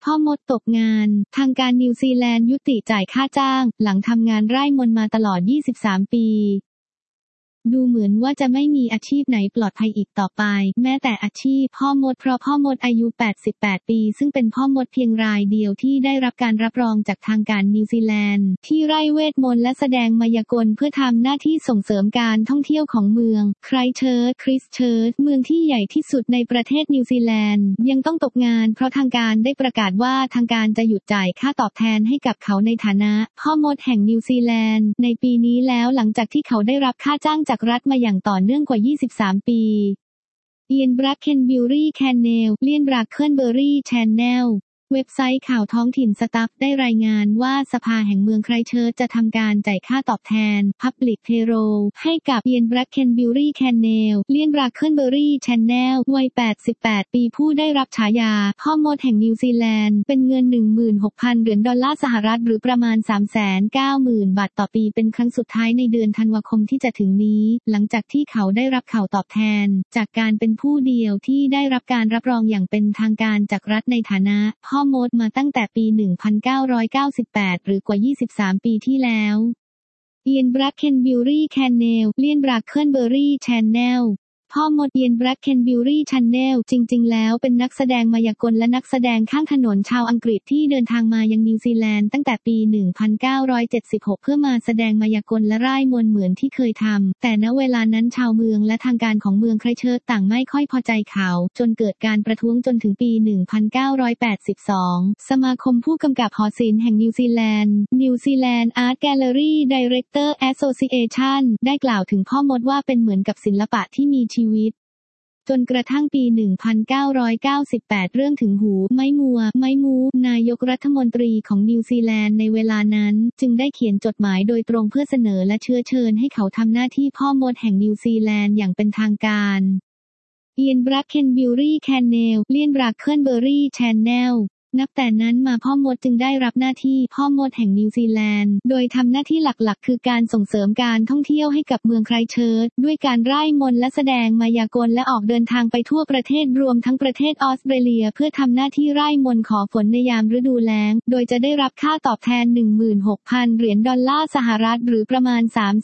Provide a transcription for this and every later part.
พ่อมดตกงานทางการนิวซีแลนด์ยุติจ่ายค่าจ้างหลังทำงานไร่มนมาตลอด23 ปีดูเหมือนว่าจะไม่มีอาชีพไหนปลอดภัยอีกต่อไปแม้แต่อาชีพพ่อมดเพราะพ่อมดอายุ88 ปีซึ่งเป็นพ่อมดเพียงรายเดียวที่ได้รับการรับรองจากทางการนิวซีแลนด์ที่ไร่เวทมนต์และแสดงมายากลเพื่อทำหน้าที่ส่งเสริมการท่องเที่ยวของเมืองไครสต์เชิร์ชเมืองที่ใหญ่ที่สุดในประเทศนิวซีแลนด์ยังต้องตกงานเพราะทางการได้ประกาศว่าทางการจะหยุดจ่ายค่าตอบแทนให้กับเขาในฐานะพ่อมดแห่งนิวซีแลนด์ในปีนี้แล้วหลังจากที่เขาได้รับค่าจ้างจากรัฐมาอย่างต่อเนื่องกว่า23 ปีเอียน บราเคนบิวรี่ แคนเนล เลียน บราเคิลเบอรี่ แชนแนลเว็บไซต์ข่าวท้องถิ่นสตัฟได้รายงานว่าสภาแห่งเมืองไครสต์เชิร์ชจะทำการจ่ายค่าตอบแทน Public Payroll ให้กับเอียน บราเคนบิวรี่ แคนเนล เลียน บราเคิลเบอรี่ แชนแนลวัย88 ปีผู้ได้รับฉายาพ่อมดแห่งนิวซีแลนด์เป็นเงิน 16,000 เหรียญดอลลาร์สหรัฐหรือประมาณ 390,000 บาทต่อปีเป็นครั้งสุดท้ายในเดือนธันวาคมที่จะถึงนี้หลังจากที่เขาได้รับข่าวตอบแทนจากการเป็นผู้เดียวที่ได้รับการรับรองอย่างเป็นทางการจากรัฐในฐานะพ่อมดมาตั้งแต่ปี 1998 หรือกว่า23 ปีที่แล้วเอียน บราเคนบิวรี่ แคนเนล เลียน บราเคิลเบอรี่ แชนแนลพ่อมดเอียน บราเคนบิวรี่ แชนแนลจริงๆแล้วเป็นนักแสดงมายากลและนักแสดงข้างถนนชาวอังกฤษที่เดินทางมายังนิวซีแลนด์ตั้งแต่ปี 1976 เพื่อมาแสดงมายากลและร่ายมนต์เหมือนที่เคยทำแต่ณเวลานั้นชาวเมืองและทางการของเมืองไครสต์เชิร์ชต่างไม่ค่อยพอใจเขาจนเกิดการประท้วงจนถึงปี 1982 สมาคมผู้กำกับหอศิลป์แห่งนิวซีแลนด์ New Zealand Art Gallery Director Association ได้กล่าวถึงพ่อมดว่าเป็นเหมือนกับศิลปะที่มีชีวิตจนกระทั่งปี 1998 เรื่องถึงหูไม้มูนายกรัฐมนตรีของนิวซีแลนด์ในเวลานั้นจึงได้เขียนจดหมายโดยตรงเพื่อเสนอและเชื้อเชิญให้เขาทำหน้าที่พ่อมดแห่งนิวซีแลนด์อย่างเป็นทางการเอียน บราเคนบิวรี่ แคนเนล เลียน บราเคิลเบอรี่ แชนแนลนับแต่นั้นมาพ่อมดจึงได้รับหน้าที่พ่อมดแห่งนิวซีแลนด์โดยทำหน้าที่หลักๆคือการส่งเสริมการท่องเที่ยวให้กับเมืองไครสต์เชิร์ชด้วยการร่ายมนต์และแสดงมายากลและออกเดินทางไปทั่วประเทศรวมทั้งประเทศออสเตรเลียเพื่อทำหน้าที่ร่ายมนต์ขอฝนในยามฤดูแล้งโดยจะได้รับค่าตอบแทน 16,000 เหรียญดอลลาร์สหรัฐหรือประมาณ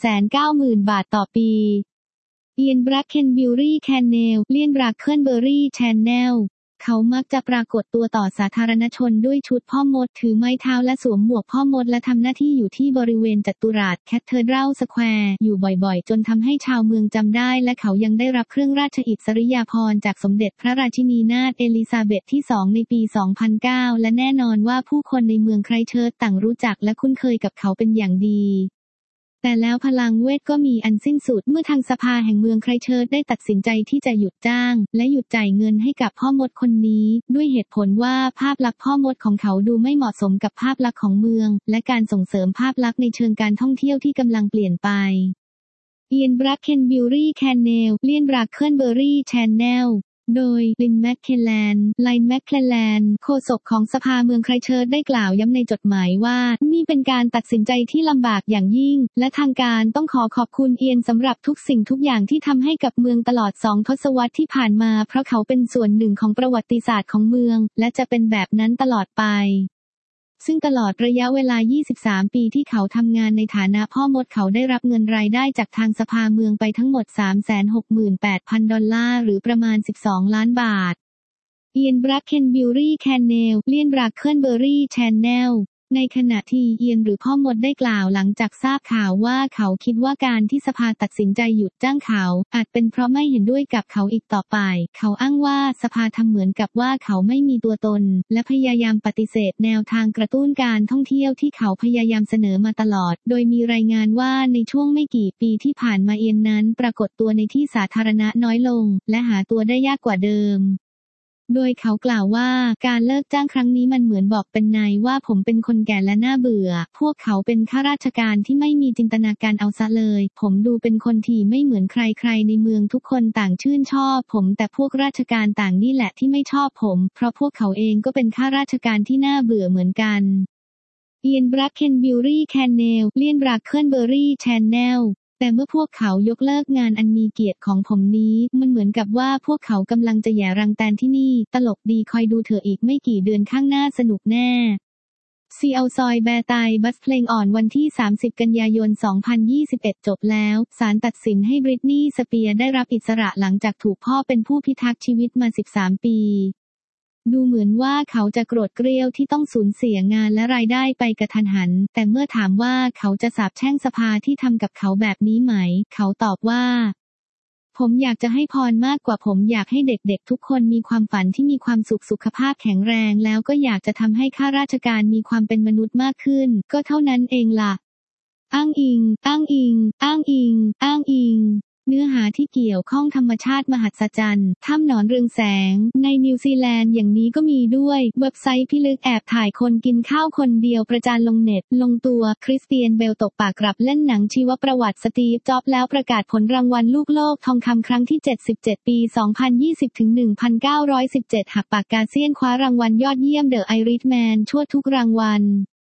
390,000 บาทต่อปีเอียน บราเคนบิวรี่ แคนเนล เลียน บราเคิลเบอรี่ แชนแนลเขามักจะปรากฏตัวต่อสาธารณชนด้วยชุดพ่อมดถือไม้เท้าและสวมหมวกพ่อมดและทำหน้าที่อยู่ที่บริเวณจัตุรัสแคทเธอดรัลสแควร์อยู่บ่อยๆจนทำให้ชาวเมืองจำได้และเขายังได้รับเครื่องราชอิสริยาภรณ์จากสมเด็จพระราชินีนาถเอลิซาเบธที่ 2ในปี 2009 และแน่นอนว่าผู้คนในเมืองไครสต์เชิร์ชต่างรู้จักและคุ้นเคยกับเขาเป็นอย่างดีแต่แล้วพลังเวทก็มีอันสิ้นสุดเมื่อทางสภาแห่งเมืองไครสต์เชิร์ชได้ตัดสินใจที่จะหยุดจ้างและหยุดจ่ายเงินให้กับพ่อมดคนนี้ด้วยเหตุผลว่าภาพลักษณ์พ่อมดของเขาดูไม่เหมาะสมกับภาพลักษณ์ของเมืองและการส่งเสริมภาพลักษณ์ในเชิงการท่องเที่ยวที่กำลังเปลี่ยนไปเอียน บราเคนบิวรี่ แคนเนล เลียน บราเคิลเบอรี่ แชนแนลโดยลิน แมคเคลแลนโฆษกของสภาเมืองไครสต์เชิร์ชได้กล่าวย้ำในจดหมายว่านี่เป็นการตัดสินใจที่ลำบากอย่างยิ่งและทางการต้องขอบคุณเอียนสำหรับทุกสิ่งทุกอย่างที่ทำให้กับเมืองตลอด2 ทศวรรษที่ผ่านมาเพราะเขาเป็นส่วนหนึ่งของประวัติศาสตร์ของเมืองและจะเป็นแบบนั้นตลอดไปซึ่งตลอดระยะเวลา23 ปีที่เขาทำงานในฐานะพ่อมดเขาได้รับเงินรายได้จากทางสภาเมืองไปทั้งหมด 368,000 ดอลลาร์หรือประมาณ12 ล้านบาทเอียน บราเคนบิวรี่ แคนเนล เลียน บราเคิลเบอรี่ แชนแนลในขณะที่เอียนหรือพ่อมดได้กล่าวหลังจากทราบข่าวว่าเขาคิดว่าการที่สภาตัดสินใจหยุดจ้างเขาอาจเป็นเพราะไม่เห็นด้วยกับเขาอีกต่อไปเขาอ้างว่าสภาทำเหมือนกับว่าเขาไม่มีตัวตนและพยายามปฏิเสธแนวทางกระตุ้นการท่องเที่ยวที่เขาพยายามเสนอมาตลอดโดยมีรายงานว่าในช่วงไม่กี่ปีที่ผ่านมาเอียนนั้นปรากฏตัวในที่สาธารณะน้อยลงและหาตัวได้ยากกว่าเดิมโดยเขากล่าวว่าการเลิกจ้างครั้งนี้มันเหมือนบอกเป็นนายว่าผมเป็นคนแก่และน่าเบื่อพวกเขาเป็นข้าราชการที่ไม่มีจินตนาการเอาซะเลยผมดูเป็นคนที่ไม่เหมือนใครๆในเมืองทุกคนต่างชื่นชอบผมแต่พวกราชการต่างนี่แหละที่ไม่ชอบผมเพราะพวกเขาเองก็เป็นข้าราชการที่น่าเบื่อเหมือนกันเอียน บราเคนบิวรี่ แคนเนล เลียน บราเคิลเบอรี่ แชนแนลแต่เมื่อพวกเขายกเลิกงานอันมีเกียรติของผมนี้มันเหมือนกับว่าพวกเขากำลังจะแหย่รังแตนที่นี่ตลกดีคอยดูเถอะอีกไม่กี่เดือนข้างหน้าสนุกแน่ซีเอาซอยแบร์ไตบัสเพลงอ่อนวันที่30กันยายน2021จบแล้วศาลตัดสินให้บริตนีย์สเปียร์ได้รับอิสระหลังจากถูกพ่อเป็นผู้พิทักษ์ชีวิตมา13ปีดูเหมือนว่าเขาจะโกรธเกรี้ยวที่ต้องสูญเสียงานและรายได้ไปกระทันหันแต่เมื่อถามว่าเขาจะสาปแช่งสภาที่ทำกับเขาแบบนี้ไหมเขาตอบว่าผมอยากจะให้พรมากกว่าผมอยากให้เด็กๆทุกคนมีความฝันที่มีความสุขภาพแข็งแรงแล้วก็อยากจะทำให้ข้าราชการมีความเป็นมนุษย์มากขึ้นก็เท่านั้นเองล่ะอ้างอิงอ้างอิงอ้างอิงอ้างอิงเนื้อหาที่เกี่ยวข้องธรรมชาติมหัศจรรย์ถ้ำหนอนเรืองแสงในนิวซีแลนด์อย่างนี้ก็มีด้วยเว็บไซต์พิลึกแอบถ่ายคนกินข้าวคนเดียวประจานลงเน็ตลงตัวคริสเตียนเบลตกปากกลับเล่นหนังชีวประวัติสตีฟจ็อบส์แล้วประกาศผลรางวัลลูกโลกทองคำครั้งที่77ปี2020ถึง1917หักปากกาเซียนคว้ารางวัลยอดเยี่ยมเดอะไอริชแมนทั่วทุกรางวัล